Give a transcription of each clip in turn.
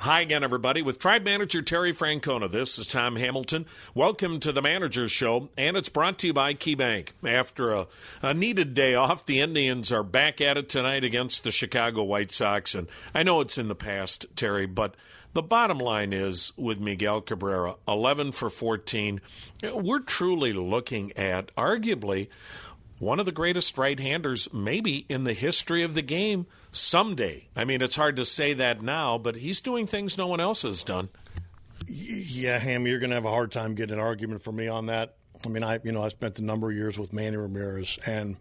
Hi again, everybody. With Tribe Manager Terry Francona, this is Tom Hamilton. Welcome to the Manager's Show, and it's brought to you by KeyBank. After a needed day off, the Indians are back at it tonight against the Chicago White Sox. And I know it's in the past, Terry, but the bottom line is with Miguel Cabrera, 11 for 14. We're truly looking at arguably one of the greatest right-handers maybe in the history of the game someday. I mean, it's hard to say that now, but he's doing things no one else has done. Yeah, Ham, you're going to have a hard time getting an argument from me on that. I mean, I spent a number of years with Manny Ramirez, and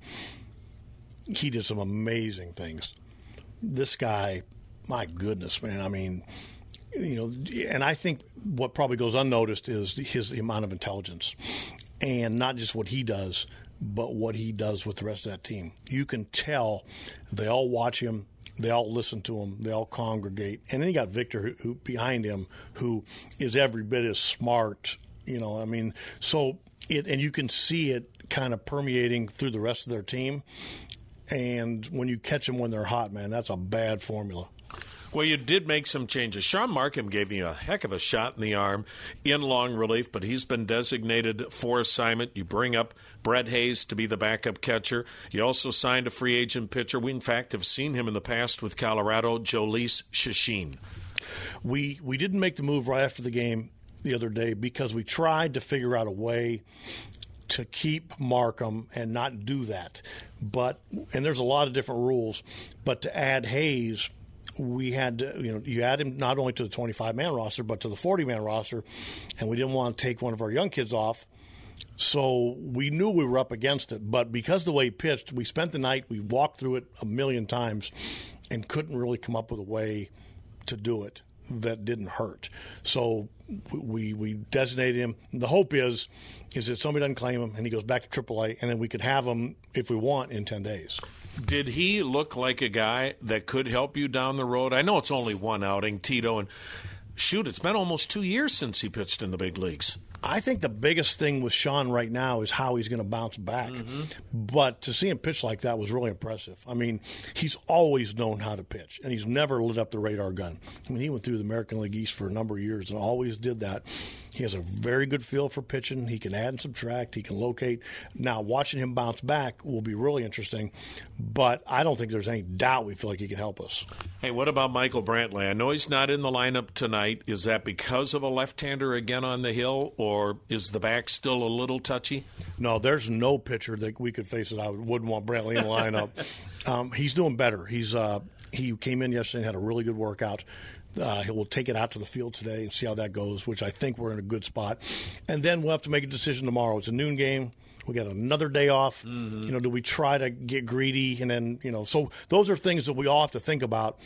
he did some amazing things. This guy, my goodness, man, I mean, and I think what probably goes unnoticed is his amount of intelligence, and not just what he does, but what he does with the rest of that team. You can tell they all watch him, they all listen to him, they all congregate. And then you got Victor who behind him, who is every bit as smart, and you can see it kind of permeating through the rest of their team. And when you catch them when they're hot, man, that's a bad formula. Well, you did make some changes. Sean Markham gave you a heck of a shot in the arm in long relief, but he's been designated for assignment. You bring up Brett Hayes to be the backup catcher. You also signed a free agent pitcher. We, in fact, have seen him in the past with Colorado, Jhoulys Chachin. We didn't make the move right after the game the other day because we tried to figure out a way to keep Markham and not do that. And there's a lot of different rules, but to add Hayes – we had to, you add him not only to the 25-man roster, but to the 40-man roster, and we didn't want to take one of our young kids off. So we knew we were up against it. But because of the way he pitched, we spent the night, we walked through it a million times and couldn't really come up with a way to do it that didn't hurt. So we designated him. The hope is that somebody doesn't claim him and he goes back to AAA, and then we could have him, if we want, in 10 days. Did he look like a guy that could help you down the road? I know it's only one outing, Tito, and shoot, it's been almost 2 years since he pitched in the big leagues. I think the biggest thing with Sean right now is how he's going to bounce back. Mm-hmm. But to see him pitch like that was really impressive. I mean, he's always known how to pitch, and he's never lit up the radar gun. I mean, he went through the American League East for a number of years and always did that. He has a very good feel for pitching. He can add and subtract. He can locate. Now, watching him bounce back will be really interesting, but I don't think there's any doubt we feel like he can help us. Hey, what about Michael Brantley? I know he's not in the lineup tonight. Is that because of a left-hander again on the hill, or is the back still a little touchy? No, there's no pitcher that we could face that I wouldn't want Brantley in the lineup. He's doing better. He came in yesterday and had a really good workout. He will take it out to the field today and see how that goes, which I think we're in a good spot. And then we'll have to make a decision tomorrow. It's a noon game. We got another day off. Mm-hmm. Do we try to get greedy? And then, so those are things that we all have to think about.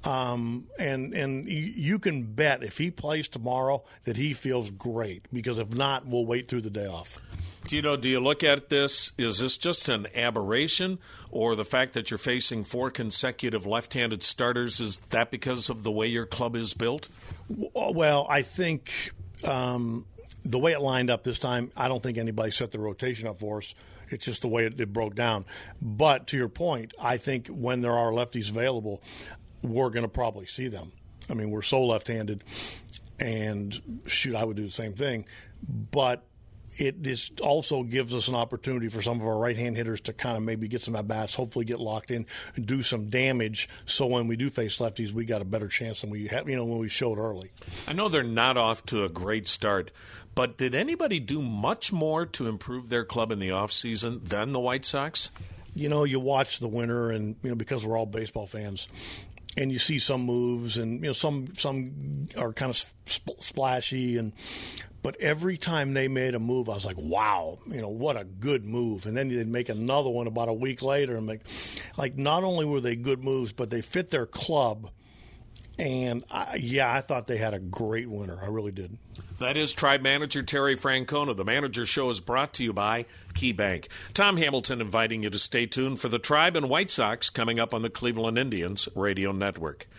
And you can bet if he plays tomorrow that he feels great, because if not, we'll wait through the day off. Tito, do you look at this? Is this just an aberration, or the fact that you're facing 4 consecutive left-handed starters, is that because of the way your club is built? Well, I think the way it lined up this time, I don't think anybody set the rotation up for us. It's just the way it broke down. But to your point, I think when there are lefties available, we're going to probably see them. I mean, we're so left-handed, and shoot, I would do the same thing. But it just also gives us an opportunity for some of our right-hand hitters to kind of maybe get some at-bats, hopefully get locked in and do some damage, so when we do face lefties, we got a better chance than we have, when we showed early. I know they're not off to a great start, but did anybody do much more to improve their club in the offseason than the White Sox? You watch the winter, and because we're all baseball fans, and you see some moves, and some are kind of splashy, but every time they made a move, I was like, wow, what a good move. And then they'd make another one about a week later, and not only were they good moves, but they fit their club. And I thought they had a great winter. I really did. That is Tribe Manager Terry Francona. The Manager Show is brought to you by KeyBank. Tom Hamilton inviting you to stay tuned for the Tribe and White Sox coming up on the Cleveland Indians Radio Network.